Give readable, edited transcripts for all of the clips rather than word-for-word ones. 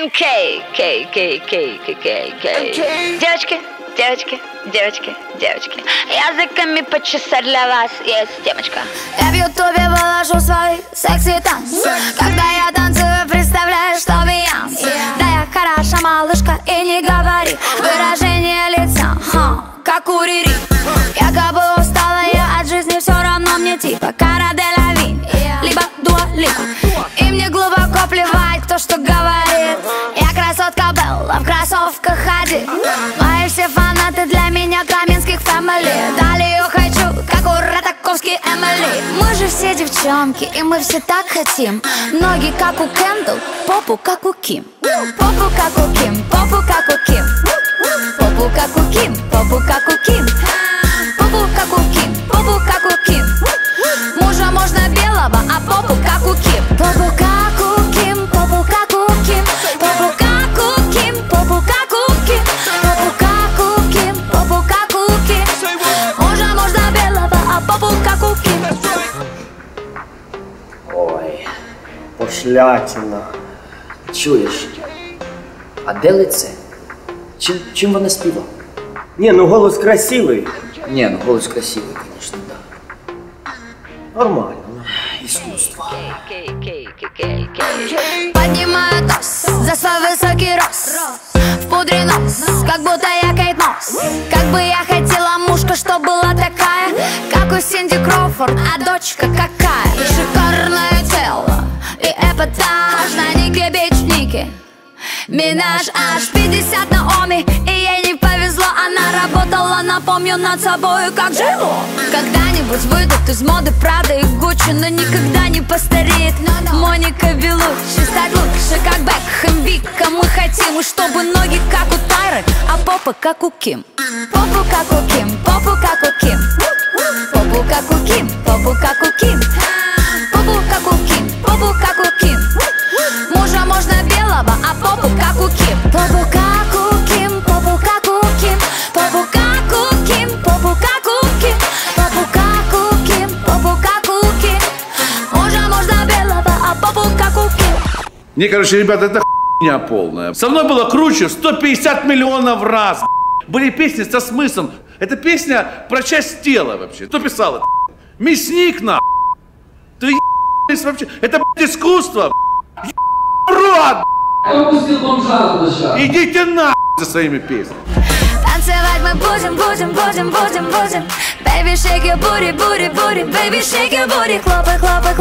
МК, Девочки, девочки, девочки, девочки, языками почесать для вас есть темочка. Я в ютубе выложу свой секси танц. Когда я танцую, представляю, что Бейонс. Да я хороша малышка и не говори. Выражение лица, как у Рири. Якобы устала я от жизни, все равно мне типа Кара Делавинь, либо Дуа Липа. И мне глубоко плевать, кто что говорит. Я красотка Белла, в кроссовках ходит. Мои все фанаты для меня Каменских фэмили. Далее я хочу, как у Ратаковский Эмили. Мы же все девчонки, и мы все так хотим. Ноги как у Кендалл, попу как у Ким. Попу как у Ким, попу как у Ким. Попу как у Ким, попу как у Ким. Попу как у Ким, попу как у Ким. Мужа можно белого, а попу как у Ким. Попу как у Ким, попу как у Ким. Попу как у Ким, попу как у Ким. Попу как у Ким, попу как у Ким. Мужа можно белого, а попу как у Ким. Ой, пошлятина. Чуєш? А де лице? Чим вона співала? Не, ну голос красивый. Не, ну голос красивый, конечно, да. Нормально. Искусство. Поднимаю тост за свой высокий рост. В пудре нос, как будто я Кейт Мосс. Как бы я хотела мушка, что была такая, как у Синди Кроуфорд, а дочка какая. Шикарное тело и эпатаж на Нике Бич Ники. Минаж аж 50 на Оми, и ей не повезло. Она работала, напомню, над собой, как жило. Когда-нибудь выйдут из моды Прада и Гуччи, но никогда не постареет Моника Белуччи. Стать лучше, как Бекхэм, Вика. Мы хотим, чтобы ноги как у Тайры, а попа как у Ким. Попу как у Ким, попу как у Ким. Попу как у Ким, попу как у Ким. Попу как у Ким, попу как у Ким. Мужа можно белого, а попу как у Ким. Попу как у Ким, попу как у Ким. Попу как у Ким, попу как у Ким. Попу как у Ким, попу как у Ким. Мужа можно белого, а попу как у Ким. Не, короче, ребята, это хуйня полная. Со мной было круче 150 миллионов раз. Были песни со смыслом. Это песня про часть тела вообще. Кто писал это? Мясник, на. Ты ебаный вообще. Это, искусство. Рот! Идите на за своими песнями. Танцевать мы будем. Baby, shake your booty, booty, booty. Baby, shake your booty. Хлопай,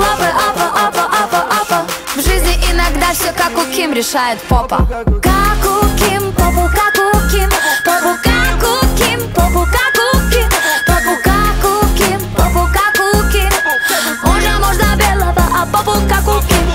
апа. В жизни иногда все как у Ким решает попа. Как у Ким, попу как у Ким. Попу как у Ким, попу как у Ким. Попу как у Ким, попу как у Ким. Мужа можно белого, а попу как у Ким.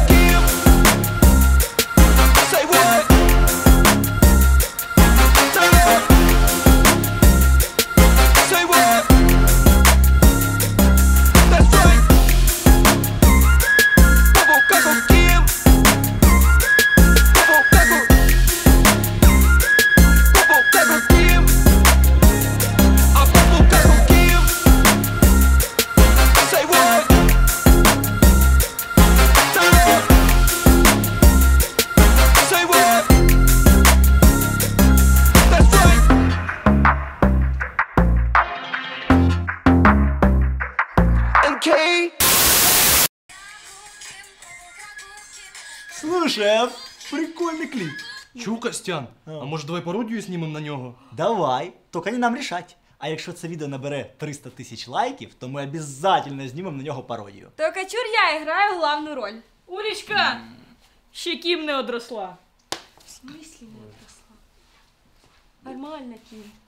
Слушай, прикольный клип. Чу, Костян, а може давай пародію знімемо на нього? Давай, тільки не нам рішать. А якщо це відео набере 300 тисяч лайків, то ми обов'язково знімемо на нього пародію. Только чур я играю главную роль. Улечка, ще Ким не одросла. В смысле не одросла? Нормально, Ким.